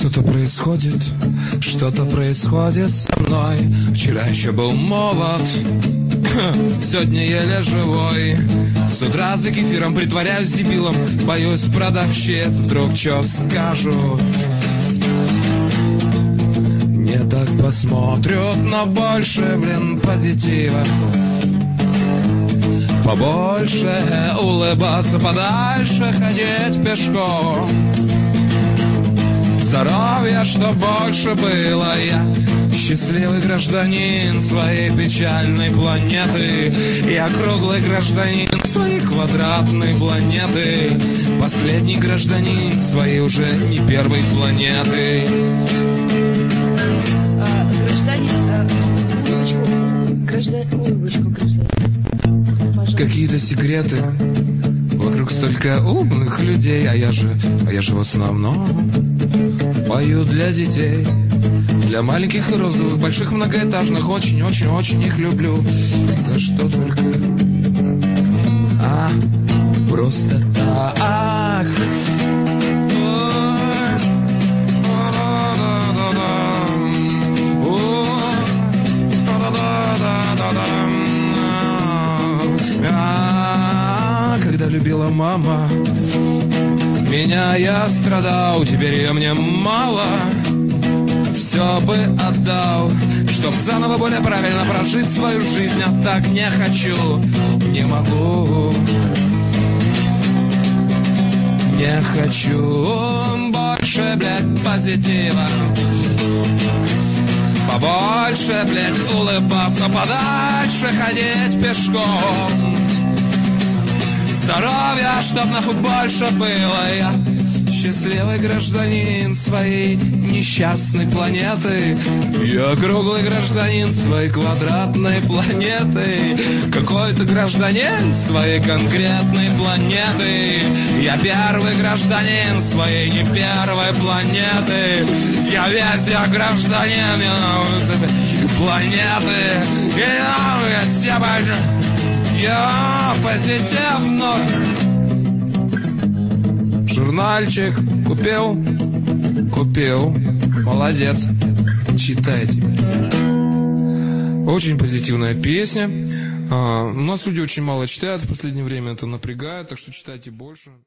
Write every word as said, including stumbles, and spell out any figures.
Что-то происходит, что-то происходит со мной. Вчера еще был молод, сегодня еле живой. С утра за кефиром притворяюсь дебилом, боюсь продавщиц, вдруг что скажут. Не так посмотрят, но больше, блин, позитива. Побольше улыбаться, подальше ходить пешком. Здоровья, что больше было, я счастливый гражданин своей печальной планеты. Я круглый гражданин своей квадратной планеты. Последний гражданин своей уже не первой планеты. А, гражданин, а, улыбочку, гражданин, улыбочку, гражданин. Пожалуйста. Какие-то секреты. Вокруг столько умных людей, а я же, а я же в основном пою для детей, для маленьких и розовых, больших, многоэтажных. Очень-очень-очень их люблю. За что только? А, просто так. Когда любила мама меня, я страдал, теперь ее мне мало. Все бы отдал, чтоб заново более правильно прожить свою жизнь. А так не хочу, не могу. Не хочу больше, блядь, позитива. Побольше, блядь, улыбаться, подальше ходить пешком. Здоровья, чтоб нахуй больше было. Я счастливый гражданин своей несчастной планеты. Я круглый гражданин своей квадратной планеты. Какой-то гражданин своей конкретной планеты. Я первый гражданин своей не первой планеты. Я везде гражданин планеты. Я все большие. Я позитивно. Журнальчик купил? Купил. Молодец. Читайте. Очень позитивная песня. А, у нас люди очень мало читают в последнее время, это напрягает, так что читайте больше.